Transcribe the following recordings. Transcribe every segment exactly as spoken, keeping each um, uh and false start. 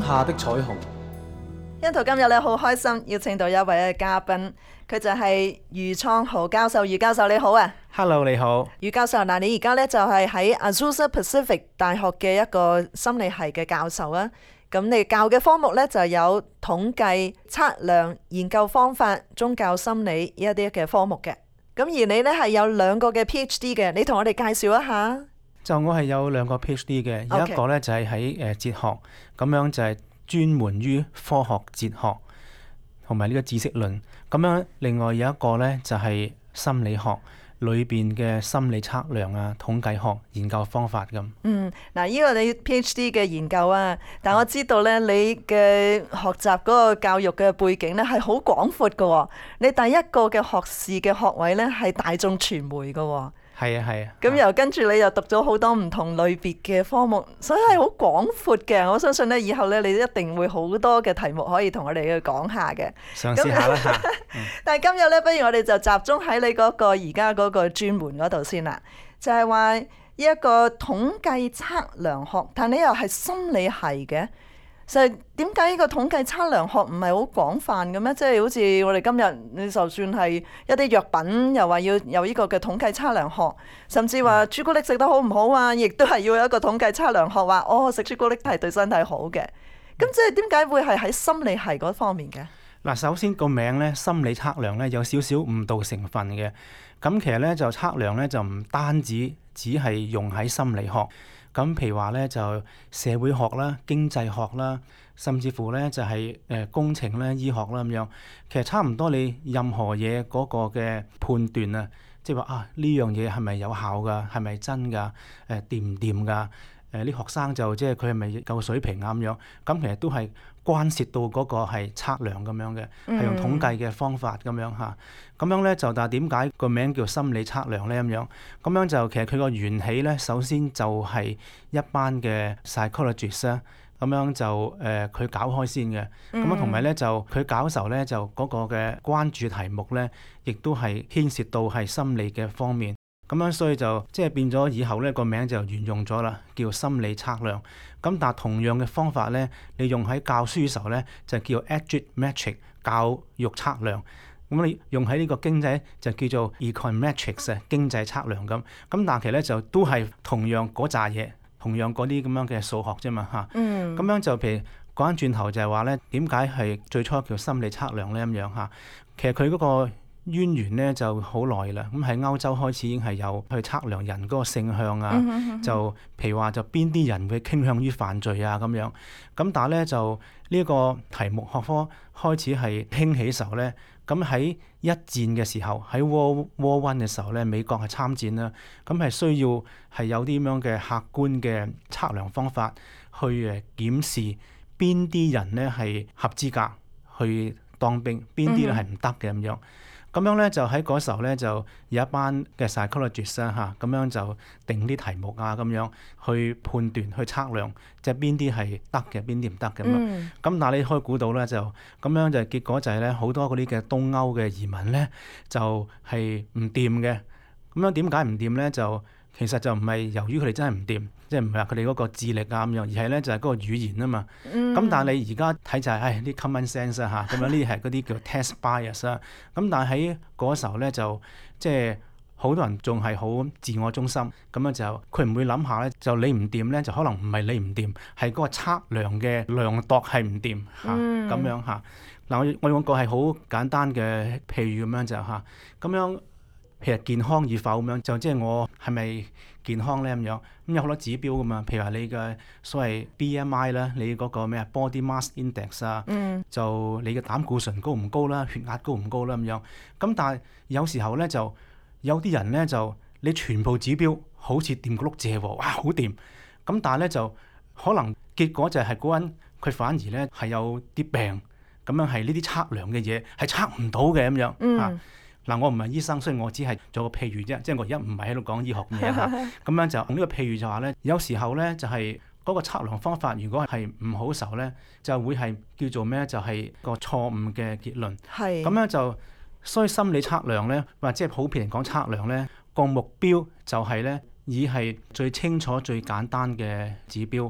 下的彩虹。 欣圖今日咧好開心，邀請到一位嘅嘉賓，佢就係余創豪教授。余教授你好啊 Hello， 你好。 余教授，嗱你而家咧就係喺 Azusa Pacific 大學嘅一個心理系嘅教授啊。咁你教嘅科目咧就有統計、測量、研究方法、宗教心理呢一啲嘅科目嘅。咁而你咧係有兩個嘅 PhD 嘅，你同我哋介紹一下。 就我係有兩個 PhD 嘅，有 Okay. 一個咧就係喺誒哲學，咁樣就係專門於科學哲學同埋呢個知識論。咁樣另外有一個咧就係心理學裏邊嘅心理測量啊、統計學研究方法咁。 嗯，嗱，呢個你 PhD 嘅研究啊，但我知道咧，你嘅學習嗰個教育嘅背景咧係好廣闊嘅喎。你第一個嘅學士嘅學位咧係大眾傳媒嘅喎。 係啊係啊。 咁又跟住你又讀咗好多唔同類別嘅科目，所以係好廣闊嘅。我相信咧，以後咧你一定會好多嘅題目可以同我哋去講下嘅。 嘗試下啦嚇。 但係今日咧，不如我哋就集中喺你嗰個而家嗰個專門嗰度先啦。就係話呢一個統計測量學，但你又係心理系嘅，就係點解呢個統計測量學唔係好廣泛嘅咩？即係好似我哋今日，你就算係一啲藥品，又話要有呢個嘅統計測量學，甚至話朱古力食得好唔好啊，亦都係要有一個統計測量學，話哦食朱古力係對身體好嘅。咁即係點解會係喺心理系嗰方面嘅？ 嗱，首先個名咧心理測量咧有少少誤導成分嘅。咁其實咧就測量咧就唔單止只係用喺心理學。咁譬如話咧就社會學啦、經濟學啦，甚至乎咧就係誒工程咧、醫學啦咁樣。其實差唔多你任何嘢嗰個嘅判斷啊，即係話啊呢樣嘢係咪有效㗎？係咪真㗎？誒掂唔掂㗎？誒啲學生就即係佢係咪夠水平啊咁樣？咁其實都係關涉到嗰個係測量咁樣嘅，係、嗯、用統計嘅方法咁樣嚇。咁樣咧就但係點解個名叫心理測量咧咁樣？咁樣就其實佢個緣起咧，首先就係一班嘅 psychologist 咧，咁樣就誒佢、呃、搞開先嘅。咁樣同埋咧就佢搞嘅時候咧，就嗰個嘅關注題目咧，亦都係牽涉到係心理嘅方面。咁樣所以就即係變咗以後咧個名就沿用咗啦，叫心理測量。咁但係同樣嘅方法咧，你用喺教書嘅時候咧，就叫 econometric 教育測量。咁你用喺呢個經濟就叫做 econometrics 經濟測量咁。咁但係其實咧就都係同樣嗰扎嘢，同樣嗰啲咁樣嘅數學啫嘛嚇。嗯。咁樣就譬如講翻轉頭就係話咧，點解係最初叫心理測量咧咁樣嚇？其實佢嗰個淵源咧就好耐啦，咁喺歐洲開始已經係有去測量人嗰個性向啊，嗯、哼哼就譬如話就邊啲人會傾向於犯罪啊咁樣。咁但係咧就呢個題目學科開始係興起嘅時候咧，咁喺一戰嘅時候喺 World War One 嘅時候咧，美國係參戰啦，咁係需要係有啲咁樣嘅客觀嘅測量方法去誒檢視邊啲人咧係合資格去當兵，邊啲咧係唔得嘅咁樣。咁樣咧就喺嗰時候咧就有一班嘅 psychologist 啦嚇，咁樣就定啲題目啊咁樣去判斷去測量，即係邊啲係得嘅，邊啲唔得嘅咁。咁、嗯、但係你可以估到咧就咁樣就結果就係咧好多嗰啲嘅東歐嘅移民咧就係唔掂嘅。咁樣點解唔掂咧？就其實就唔係由於佢哋真係唔掂，即係唔係話佢哋嗰個智力啊咁樣，而係咧就係、是、嗰個語言啊嘛。咁、嗯、但係你而家睇就係誒啲 common sense 啊嚇，咁樣呢啲係嗰啲叫 test bias 啊。咁但係喺嗰時候咧就即係好多人仲係好自我中心，咁樣就佢唔會諗下咧，就你唔掂咧，就可能唔係你唔掂，係嗰個測量嘅量度係唔掂嚇，咁、嗯、樣嚇。嗱我我用個係好簡單嘅譬如咁樣就嚇，咁樣。譬如健康與否咁樣，就即係我係咪健康咧咁樣？咁有好多指標噶嘛，譬如話你嘅所謂 B M I 啦，你嗰個咩啊 Body Mass Index 啊，嗯、就你嘅膽固醇高唔高啦，血壓高唔高啦咁樣。咁但係有時候咧就有啲人咧就你全部指標好似掂個碌蔗喎，哇好掂。咁但係咧就可能結果就係嗰個人佢反而咧係有啲病，咁樣係呢啲測量嘅嘢係測唔到嘅咁樣、嗯、啊。嗱，我唔係醫生，所以我只係做個譬喻啫，即係我而家唔係喺度講醫學嘢嚇。咁樣就用呢個譬喻就話咧，有時候咧就係嗰個測量方法，如果係唔好嘅時候咧，就會係叫做咩？就係個錯誤嘅結論。係。咁樣就，所以心理測量咧，或者係普遍嚟講測量咧，個目標就係咧，以係最清楚、最簡單嘅指標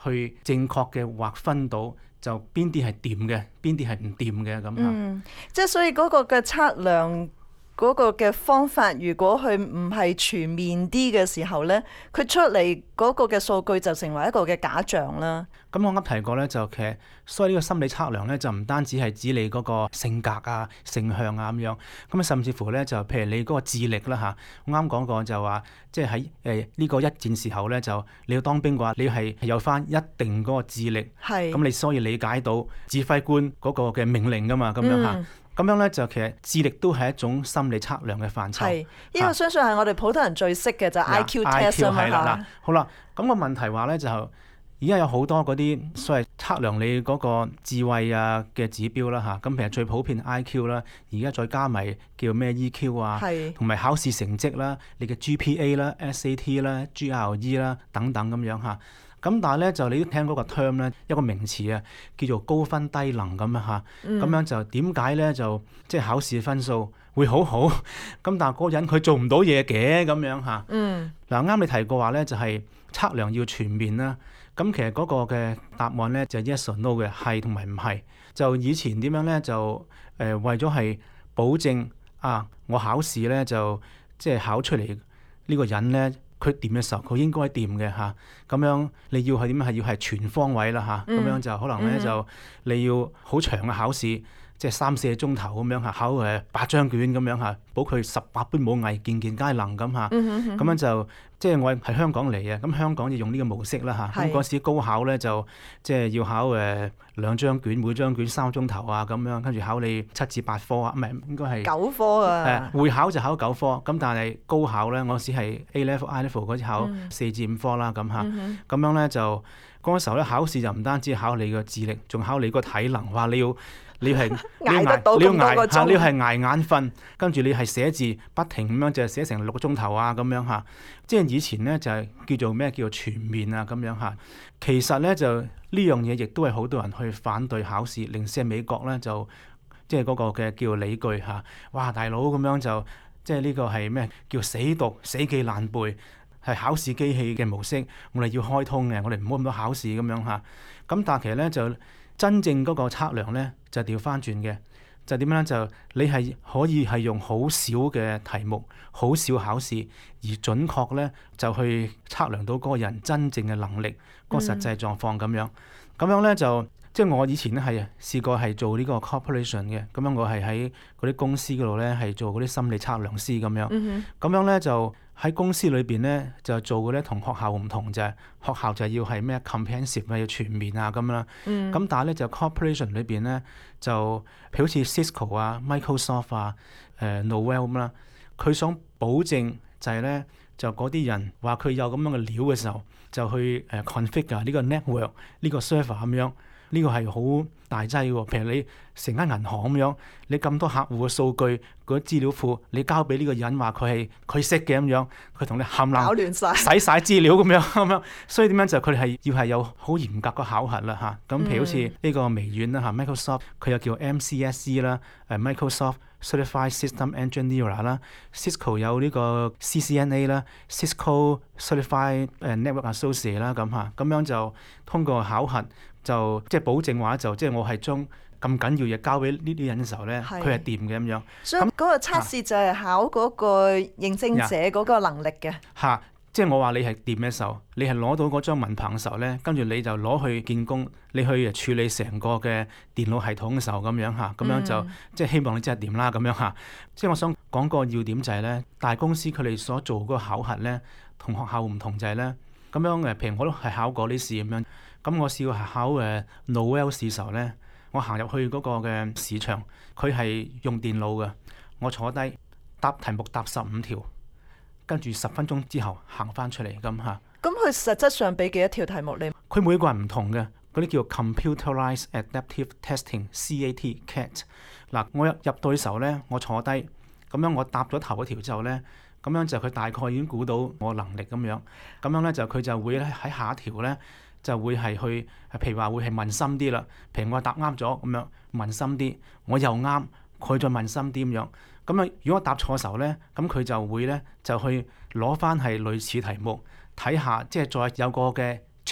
去正確嘅劃分到就邊啲係掂嘅，邊啲係唔掂嘅咁嚇。 嗯，即係所以嗰個嘅測量嗰個嘅方法，如果佢唔係全面啲嘅時候呢，佢出嚟嗰個嘅數據就成為一個嘅假象啦。 咁我啱提過咧，就其實所以呢個心理測量咧，就唔單止係指你嗰個性格啊、性向啊咁樣，咁啊甚至乎咧就譬如你嗰個智力啦嚇。我啱講過就話，即係喺誒呢個一戰時候咧，就你要當兵嘅話，你係有翻一定嗰個智力， 係咁你所以理解到指揮官嗰個嘅命令噶嘛，咁樣嚇。 嗯咁樣咧就其實智力都係一種心理測量嘅範疇。 係，呢個相信係我哋普通人最識嘅就係 I Q test 啊嘛嚇。 好啦，咁個問題話咧就而家有好多嗰啲所謂測量你嗰個智慧啊嘅指標啦嚇，咁其實最普遍 I Q 啦，而家再加埋叫咩 E Q 啊，同埋考試成績啦，你嘅 G P A 啦、S A T 啦、G R E 啦等等咁樣嚇。咁但係咧就你都聽嗰個 term 咧，一個名詞啊，叫做高分低能咁啊嚇。咁、嗯、樣就點解咧就即係、就是、考試分數會好好，咁但係嗰個人佢做唔到嘢嘅咁樣嚇。嗯。嗱啱你提過話咧，就係、是、測量要全面啦。咁其實嗰個嘅答案咧就係 yes or no 嘅，係同埋唔係。就以前點樣咧就誒、呃、為咗係保證啊，我考試咧就即係考出嚟呢個人咧。佢掂嘅時候，佢應該掂嘅嚇，咁樣你要係點樣係要係全方位啦嚇，咁、嗯、樣就可能咧、嗯、就你要好長嘅考試，即係三四個鐘頭咁樣嚇，考誒八張卷咁樣嚇，保佢十八般武藝，件件皆能咁嚇，咁、嗯嗯、樣就即係我係香港嚟嘅，咁香港就用呢個模式啦嚇，咁嗰時高考咧就即係要考誒、呃、兩張卷，每張卷三個鐘頭啊咁樣，跟住考你七至八科啊，唔係應該係九科啊，誒、 呃、會考就考九科，咁但係高考咧嗰時係 A level I level 嗰時考四至五科啦咁嚇，咁、嗯、樣咧就嗰時候咧考試就唔單止考你個智力，仲考你個體能，話你要。你係捱得到咁多個鐘， 你要係捱眼瞓，跟住你係寫字不停咁樣就寫成六個鐘頭啊咁樣嚇。即係以前咧就係叫做咩叫做全面啊咁樣嚇。其實咧就呢樣嘢亦都係好多人去反對考試，零舍美國咧就即係嗰個嘅叫理據嚇。哇大佬咁樣就即係呢個係咩叫死讀死記爛背，係考試機器嘅模式，我哋要開通嘅，我哋唔好咁多考試咁樣嚇。咁但係其實咧就真正嗰個測量咧就調翻轉嘅，就點樣咧？就你係可以係用好少嘅題目、好少考試，而準確咧就去測量到嗰個人真正嘅能力、嗰個實際狀況咁樣。咁樣咧就即係我以前咧係試過係做呢個 corporation 嘅，咁樣我係喺嗰啲公司嗰度咧係做嗰啲心理測量師咁樣。咁、嗯、樣咧就喺公司裏邊咧就做嘅咧同學校唔同，就係學校就要係咩 comprehensive 啊，要全面啊咁啦。咁、嗯、但係咧就 corporation 裏邊咧就譬如好似 Cisco 啊、Microsoft 啊、誒、呃、Novell 咁啦，佢想保證就係咧就嗰啲人話佢有咁樣嘅料嘅時候，就去誒 configure 呢個 network 呢個 server 咁樣。呢個係好大劑喎，譬如你成間銀行咁樣，你咁多客戶嘅數據嗰啲資料庫，你交俾呢個人話佢係佢識嘅咁樣，佢同你冚唪唥搞亂晒， 洗晒資料咁樣咁樣，所以點樣就佢哋係要係有好嚴格嘅考核啦嚇。咁譬如好似呢個微軟啦嚇 Microsoft 佢又叫 M C S E 啦，誒 Microsoft Certified System Engineer 啦 ，Cisco 有呢個 C C N A 啦 ，Cisco Certified 誒 Network Associate 啦咁嚇，咁樣就通過考核。就即係保證話就即係我係將咁緊要嘢交俾呢啲人嘅時候咧，佢係掂嘅咁樣。 所以嗰個測試就係考嗰個認證者嗰個能力嘅。嚇、啊！ 即係我話你係掂嘅時候，你係攞到嗰張文憑嘅時候咧，跟住你就攞去見工，你去處理成個嘅電腦系統嘅時候咁樣嚇，咁樣就、嗯、即係希望你真係掂啦咁樣嚇。即係我想講個要點就係咧，大公司佢哋所做嗰個考核咧，同學校唔同就係咧，咁樣誒，譬如我都係考過啲試咁樣。咁我試過係考誒 Novell 試時候咧，我行入去嗰個嘅市場，佢係用電腦嘅，我坐低答題目答十五條，跟住十分鐘之後行翻出嚟咁嚇。 咁佢實質上俾幾多條題目你？ 佢每個人唔同嘅，嗰啲叫 Computerized Adaptive Testing（C A T）C A T。嗱，我入入到嘅時候咧，我坐低，咁樣我答咗頭嗰條之後咧，咁樣就佢大概已經估到我能力咁樣，咁樣咧就佢就會喺下一條咧。就會係去，譬如話會係問深啲啦。譬如我答啱咗咁樣問深啲，我又啱，佢再問深啲咁樣。咁啊，如果我答錯時候咧，咁佢就會咧就去攞翻係類似題目睇下，即係再有個嘅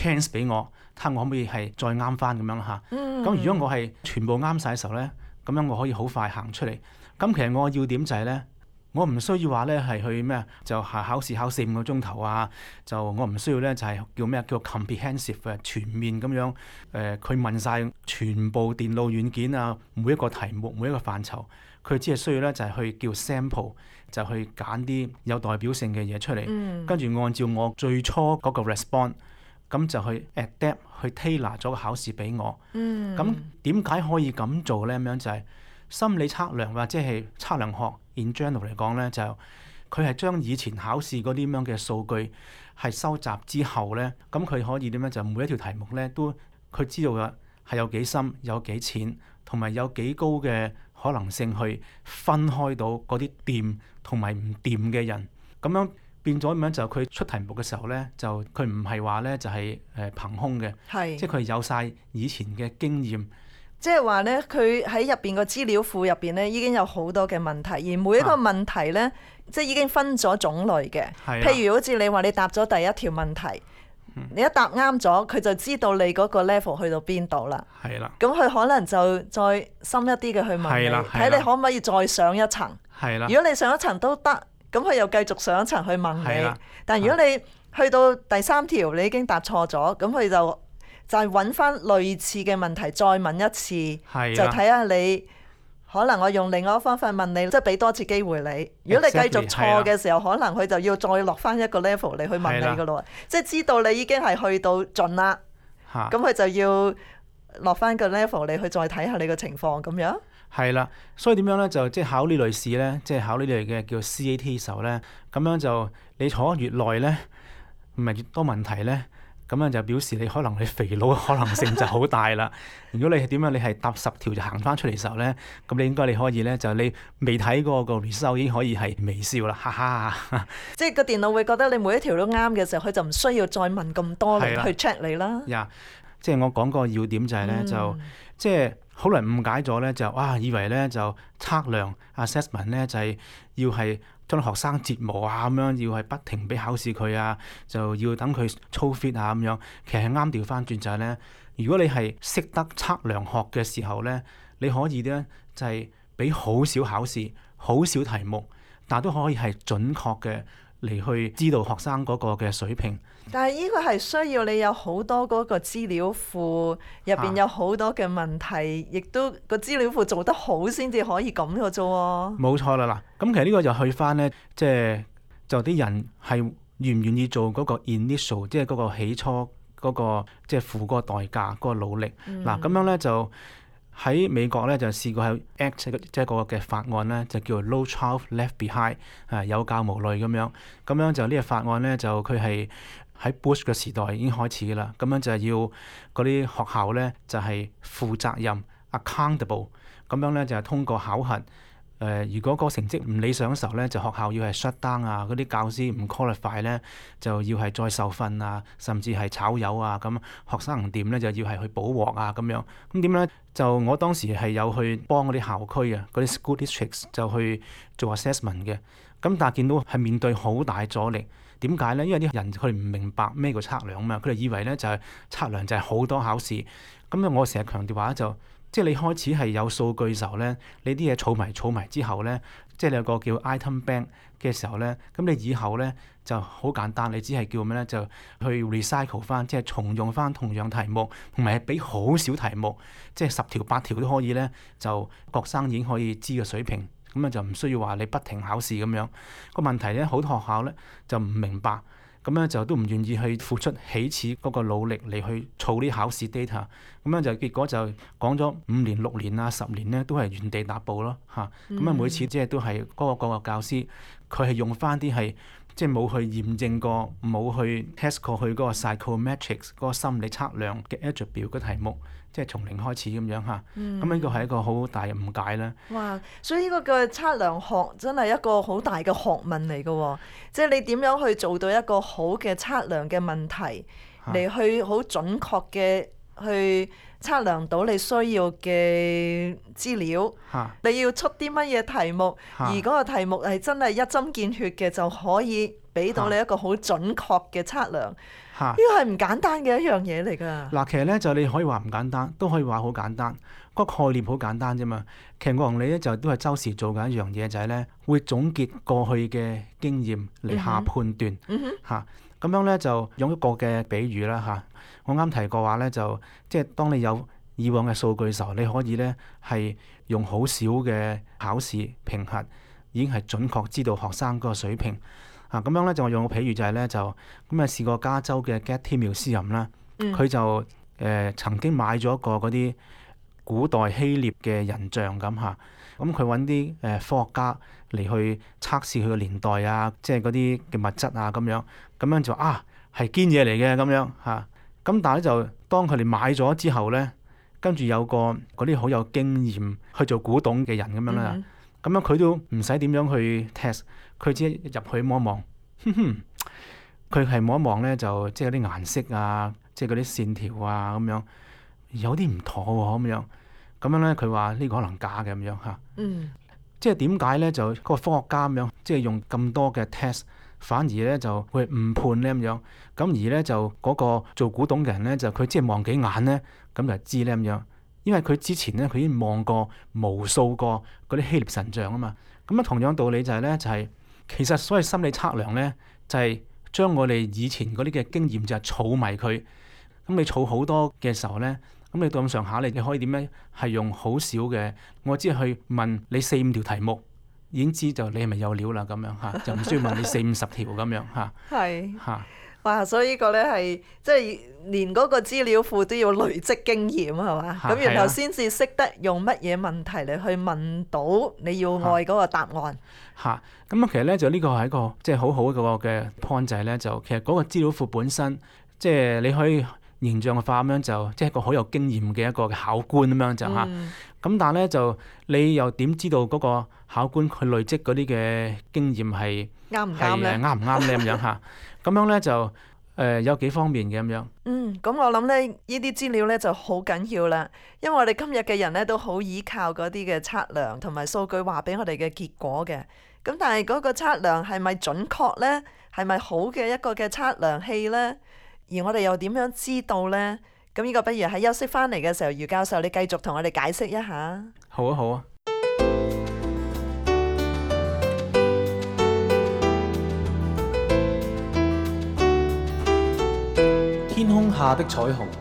chance 俾我，睇下我可唔可以係再啱翻咁樣嚇。咁、 嗯、 如果我係全部啱晒嘅時候咧，咁樣我可以好快行出嚟。咁其實我嘅要點就係咧，我唔需要話咧係去咩，就係考試考四五個鐘頭啊。就我唔需要咧就係、是、叫咩叫 comprehensive 嘅全面咁樣。誒、呃，佢問晒全部電腦軟件啊，每一個題目每一個範疇，佢只係需要咧就係、是、去叫 sample，就去揀啲有代表性嘅嘢出嚟， 嗯、 跟住按照我最初嗰個 response，咁就去 adapt 去 tailor 咗個考試俾我。咁點解可以咁做咧？咁樣就係、是、心理測量或者係測量學 in general 嚟講咧，就佢係將以前考試嗰啲咁樣嘅數據係收集之後咧，咁佢可以點樣就每一條題目咧都佢知道嘅係有幾深有幾淺，同埋有幾高嘅可能性去分開到嗰啲掂同埋唔掂嘅人。咁樣變咗咁樣就佢出題目嘅時候咧，就佢唔係話咧就係誒憑空嘅， 係即係佢有晒以前嘅經驗。 即係話咧，佢喺入邊個資料庫入邊咧，已經有好多嘅問題，而每一個問題咧，啊、即係已經分咗種類嘅。 係譬如好似你話你答咗第一條問題，嗯、你一答啱咗，佢就知道你嗰個 level 去到邊度啦。 係啦。 咁佢可能就再深一啲嘅去問你，睇你可唔可以再上一層。 係啦。 如果你上一層都得，咁佢又繼續上一層去問你。 係啦。 但如果你去到第三條，你已經答錯咗，咁佢就就係揾翻類似嘅問題再問一次， 的就睇下你可能我用另外一個方法問你，即係俾多次機會你。如果你繼續錯嘅時候，可能佢就要再落翻一個 level 你去問你噶咯。的即係知道你已經係去到盡啦，咁佢的就要落翻個 level 你去再睇下你個情況咁樣。 係啦，所以點樣咧？就即係考呢類試咧，即係考呢類嘅叫 C A T 時候咧，咁樣就你坐越耐咧，唔係越多問題咧。咁樣就表示你可能你肥佬嘅可能性就好大啦。如果你係點樣，你係搭十條就行翻出嚟嘅時候咧，咁你應該你可以咧就你未睇過個 result 已經可以係微笑啦，哈哈。 即係個電腦會覺得你每一條都啱嘅時候，佢就唔需要再問咁多嚟去 check 你啦。 呀，即係我講個要點就係咧，嗯、就即係好多人誤解咗咧，就哇以為咧就測量 assessment 咧就係要係將學生折磨啊咁樣，要係不停俾考試佢啊，就要等佢操 fit 啊咁樣。其實係啱調翻轉就係咧，如果你係識得測量學嘅時候咧，你可以咧就係俾好少考試、好少題目，但都可以係準確嘅嚟去知道學生嗰個嘅水平。 但係呢個係需要你有好多嗰個資料庫入邊有好多嘅問題，亦、啊、都個資料庫做得好先至可以咁嘅啫喎。冇錯啦，嗱，咁其實呢個就去翻咧，即係就啲人係願唔願意做嗰個 initial，即係嗰個起初嗰、嗰個即係付嗰個代價、嗰、嗰個努力。嗱、嗯，咁樣咧就喺美國咧就試過喺 Act 即係嗰個嘅法案咧，就叫做 No Child Left Behind，啊有教無類咁樣。咁樣就呢個法案咧就佢係喺 Bush 嘅時代已經開始㗎啦，咁樣就係要嗰啲學校咧就係、是、負責任 accountable， 咁樣咧就係、是、通過考核，誒、呃、如果個成績唔理想嘅時候咧，就學校要係 shut down 啊，嗰啲教師唔 qualify 咧就要係再受訓啊，甚至係炒魷啊，咁學生唔掂咧就要係去補鑊啊咁樣。咁點咧？就我當時係有去幫嗰啲校區啊，嗰啲 school districts 就去做 assessment 嘅，咁但係見到係面對好大阻力。點解咧？因為啲人佢哋唔明白咩叫測量啊嘛，佢哋以為咧就係、是、測量就係好多考試。咁咧我成日強調話就，即係你開始係有數據嘅時候咧，你啲嘢儲埋儲埋之後咧，即係你有個叫 item bank 嘅時候咧，咁你以後咧就好簡單，你只係叫咩咧？就去 recycle 翻，即係重用翻同樣題目，同埋係俾好少題目，即係十條八條都可以咧，就學生已經可以知嘅水平。咁樣就唔需要話你不停考試咁樣。個問題咧，好多學校咧就唔明白，咁樣就都唔願意去付出起始嗰個努力嚟去儲啲考試 data。咁樣就結果就講咗五年、六年啊、十年咧，都係原地踏步咯嚇。咁啊，每次即係都係嗰個嗰個教師，佢係用翻啲係即係冇去驗證過、冇去 test 過去嗰個 psychometrics 嗰個心理測量嘅 attribute 嘅題目。即係從零開始咁樣嚇，咁呢個係一個好大嘅誤解啦。 哇！所以呢個嘅測量學真係一個好大嘅學問嚟嘅喎，即係你點樣去做到一個好嘅測量嘅問題，嚟、啊、去好準確嘅去測量到你需要嘅資料， 嚇你要出啲乜嘢題目， 嚇而嗰個題目係真係一針見血嘅，就可以俾到你一個好準確嘅測量。 嚇呢個係唔簡單嘅一樣嘢嚟㗎。 嗱，其實咧就你可以話唔簡單，都可以話好簡單。個概念好簡單啫嘛。其實我同你咧就都係周時做緊一樣嘢，就係咧會總結過去嘅經驗嚟下判斷嗯哼， 嚇。咁樣咧就用一個嘅比喻啦嚇。我啱提過話咧，就即係當你有以往嘅數據嘅時候，你可以咧係用好少嘅考試評核，已經係準確知道學生嗰個水平。啊，咁樣咧就我用個譬喻就係咧就咁啊試過加州嘅 Getty Museum 啦，佢就誒、呃、曾經買咗一個嗰啲古代希臘嘅人像咁嚇，咁佢揾啲誒科學家嚟去測試佢個年代啊，即係嗰啲嘅物質啊咁樣，咁樣就啊係堅嘢嚟嘅咁樣嚇。咁但係咧就當佢哋買咗之後咧，跟住有個嗰啲好有經驗去做古董嘅人咁樣啦，咁、嗯、樣佢都唔使點樣去 test， 佢只係入去望一望，哼哼，佢係望一望咧就即係嗰啲顏色啊，即係嗰啲線條啊咁樣，有啲唔妥喎咁樣，咁樣咧佢話呢個可能假嘅咁樣嚇， 嗯， 即係點解咧就嗰個科學家咁樣，即係用咁多嘅 test。反而咧就會誤判咧咁樣，咁而咧就嗰個做古董嘅人咧就佢只係望幾眼咧，咁就知咧咁樣。因為佢之前咧佢已經望過無數個嗰啲希臘神像啊嘛。咁啊同樣道理就係咧就係、是、其實所謂心理測量咧就係、是、將我哋以前嗰啲嘅經驗就係儲埋佢。咁你儲好多嘅時候咧，咁你到咁上下你你可以點咧係用好少嘅，我只係去問你四五條題目。已經知就你係咪有料啦咁樣嚇，就唔需要問你四五十條咁樣嚇。 係嚇， 哇！所以呢個咧係即係連嗰個資料庫都要累積經驗係嘛？咁然後先至識得用乜嘢問題嚟去問到你要愛嗰個答案。 嚇，咁啊其實咧就呢個係一個即係好好嘅嘅 point 就係咧就其實嗰個資料庫本身即係你可以形象化咁樣就即係一個好有經驗嘅一個考官咁樣就嚇。 嗯咁但係咧就你又點知道嗰個考官佢累積嗰啲嘅經驗係啱唔啱咧？ 啱唔啱咧咁樣嚇？咁樣咧就誒、呃、有幾方面嘅咁樣。 嗯，咁我諗咧呢啲資料咧就好緊要啦，因為我哋今日嘅人咧都好依靠嗰啲嘅測量同埋數據話俾我哋嘅結果嘅。咁但係嗰個測量係咪準確咧？係咪好嘅一個嘅測量器咧？而我哋又點樣知道咧？咁呢個不如喺休息翻嚟嘅時候，余教授你繼續同我哋解釋一下。 好啊，好啊。 天空下的彩虹。